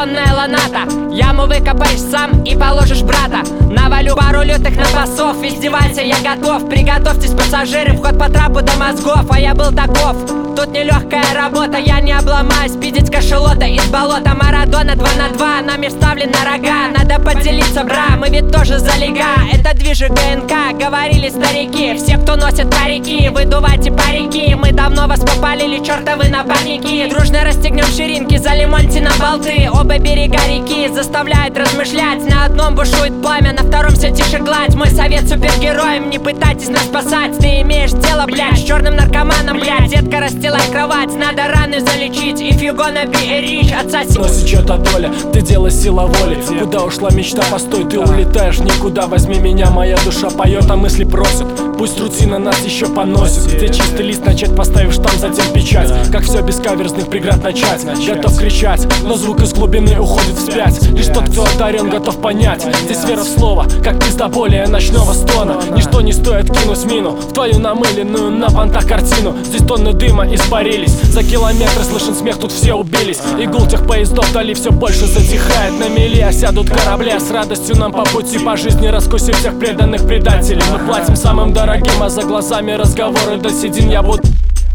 сонная ланата. Яму выкопаешь сам и положишь брата. Навалю пару лютых на басов, издевайся, я готов. Приготовьтесь, пассажиры, вход по трапу до мозгов. А я был таков, тут нелегкая работа, я не обломаюсь. Пиздить кашелота из болота. Марадона 2 на 2, нами вставлены рога. Надо поделиться, бра, мы ведь тоже за лига. Это движи ГНК, говорили старики. Все, кто носит парики, выдувайте парики. Мы давно вас попалили, чертовы напарники. Дружно расстегнем ширинки, залимоньте на болты. Оба берега реки заставляют размышлять. На одном бушует пламя, на втором все тише гладь. Мой совет супергероям, не пытайтесь нас спасать. Ты имеешь дело, блядь, с черным наркоманом, блядь. Детка, расстилай кровать, надо раны залечить. If you gonna be a rich, отсоси. Но чья-то доля, ты дело сила воли. Куда ушла мечта, постой, ты улетаешь никуда. Возьми меня, моя душа поет, а мысли просят. Пусть рутина нас еще поносит. Где чистый лист начать, поставив штамп, затем печать. Как все без каверзных преград начать. Готов кричать, но звук из глубины уходит вспять. Лишь тот, кто одарен, готов понять. Здесь вера в слово, как пизда более ночного стона. Ничто не стоит кинуть мину в твою намыленную на понтах картину. Здесь тонны дыма испарились. За километры слышен смех, тут все убились. И гул тех поездов вдали все больше затихает. На мели осядут корабли, а с радостью нам по пути по жизни раскусив всех преданных предателей. Мы платим самым дорогим, а за глазами разговоры до седин я буду.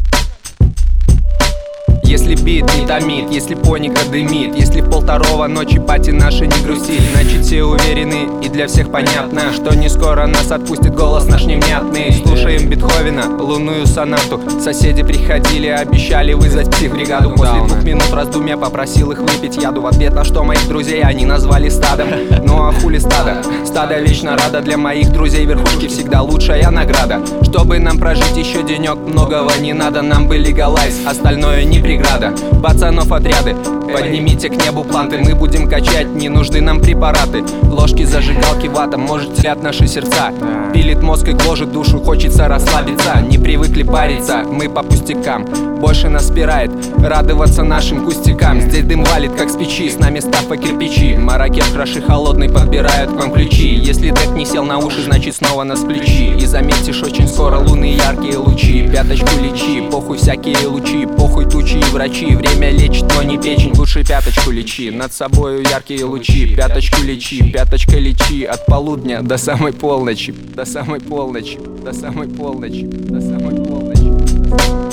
Если бит не томит, если поника дымит, если в 1:30 ночи пати наши не грустит, значит все уверены и для всех понятно, что не скоро нас отпустит голос наш невнятный. Слушаем Бетховена, лунную сонату. Соседи приходили, обещали вызвать психбригаду. После 2 минут раздумья попросил их выпить яду. В ответ на что моих друзей они назвали стадом. Ну а хули стадо? Стадо вечно рада. Для моих друзей верхушки всегда лучшая награда. Чтобы нам прожить еще денек, многого не надо. Нам бы легалайз, остальное не преграда. Пацанов отряды, поднимите к небу планты. Мы будем качать, не нужны нам препараты. Ложки зажигалки ватом, может терять наши сердца. Пилит мозг и гложет душу, хочется расслабиться. Не привыкли париться, мы по пустякам. Больше нас спирает радоваться нашим кустикам. Здесь дым валит, как с печи, с нами став по кирпичи. Маракеш краши холодный, подбирают к вам ключи. Если трек не сел на уши, значит снова нас включи. И заметишь, очень скоро луны яркие лучи. Пяточку лечи, похуй всякие лучи. Похуй тучи и врачи, время лечит, но не печень. Лучше пяточку лечи, над собою яркие лучи. Пяточку лечи, пяточкой лечи. От полудня до самой полночи. До самой полночи, до самой полночи, до самой полночи.